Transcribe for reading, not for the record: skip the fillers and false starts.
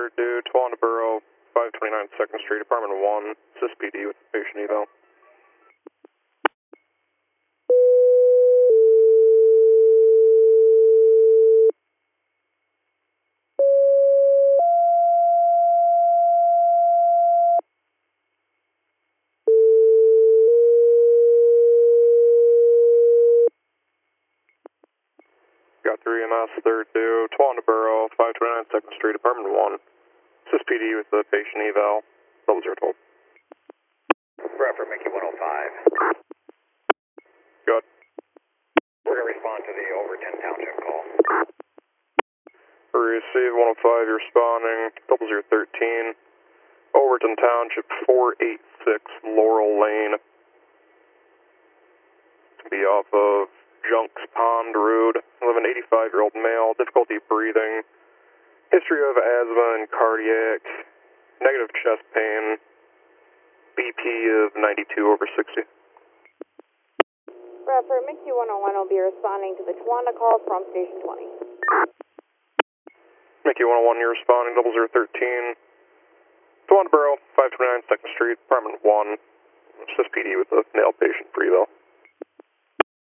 3rd due, Tawanda Borough, 529 2nd Street, Apartment 1, CISPD with patient eval. Got 3 EMS, 3rd due, Tawanda Borough, 529 2nd Street, Apartment 1, CISPD with the patient eval, 002. Bradford, Mickey 105. Good. We're going to respond to the Overton Township call. Receive 105, you're responding, 0013, Overton Township, 486 Laurel Lane. To be off of Junks Pond Road. Live an 85-year-old male, difficulty breathing, history of asthma and cardiac, negative chest pain, BP of 92/60. Bradford, Mickey 101 will be responding to the Tawanda call from Station 20. Mickey 101, you're responding, 0013, Tawanda Borough, 529 2nd Street, Apartment 1, CISPD with a nail patient for eval.